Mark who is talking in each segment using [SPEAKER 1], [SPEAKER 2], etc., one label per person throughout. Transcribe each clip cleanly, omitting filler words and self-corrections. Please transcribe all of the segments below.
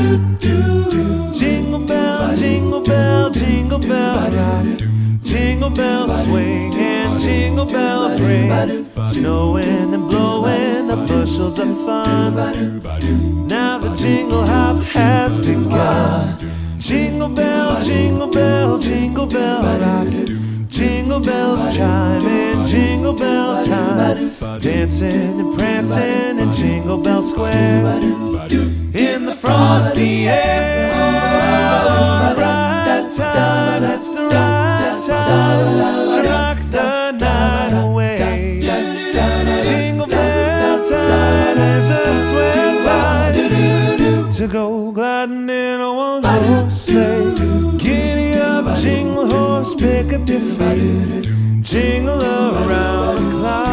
[SPEAKER 1] Jingle bell, jingle bell, jingle bell rock. Jingle bells swing and jingle bells ring. Snowing and blowing up bushels of fun. Now the jingle hop has begun. Jingle bell, jingle bell, jingle bell rock. Jingle bells chime in jingle bell time. Dancing and prancing in Jingle Bell Square. In the frosty air, oh, right time, it's the right time to rock the night away. Jingle bell time is a swell time to go gliding in a one-horse sleigh. Giddy up, jingle horse, pick up your feet, jingle around the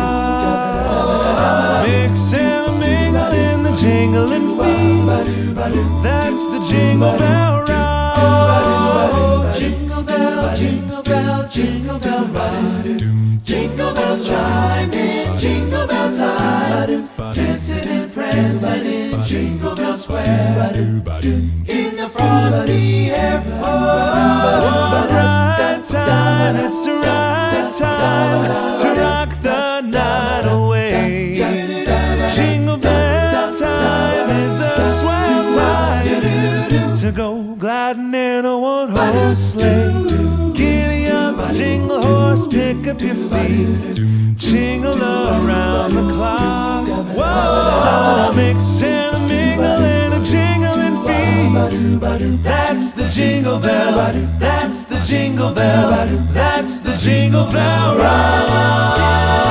[SPEAKER 1] clock. Mix and mingle in the jingling feet. That's the Jingle Bell Rock.
[SPEAKER 2] Jingle bell, jingle bell, jingle bell rock. Jingle bells chime in jingle bell time. Dancing and prancing in Jingle Bell Square. In the frosty air, oh,
[SPEAKER 1] right time, it's the right time to rock the night away. Jingle bell time is a swell time to go gliding in a one-horse sleigh. Giddy up, jingle horse, pick up your feet, jingle around the clock. Whoa, mix and a mingle in a jingling feet. That's the Jingle Bell, that's the Jingle Bell, that's the Jingle Bell Rock.